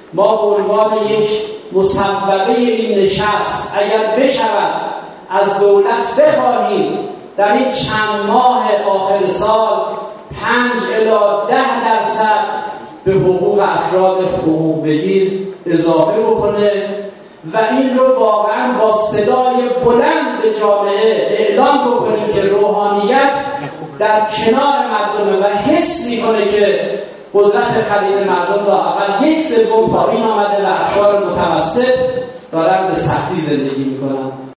ما به عنوان یک مصوبه این نشست اگر بشود از دولت بخواهیم در این چند ماه آخر سال 5 الی 10% به حقوق افراد حقوق بگیر اضافه بکنه و این رو واقعا با صدای بلند به جامعه اعلام بکنیم که روحانیت در کنار مردمه و حس میکنه که قدرت خرید مردم را اول 1/3 پایین آمده و اقشار متوسط دارن به سختی زندگی میکنن.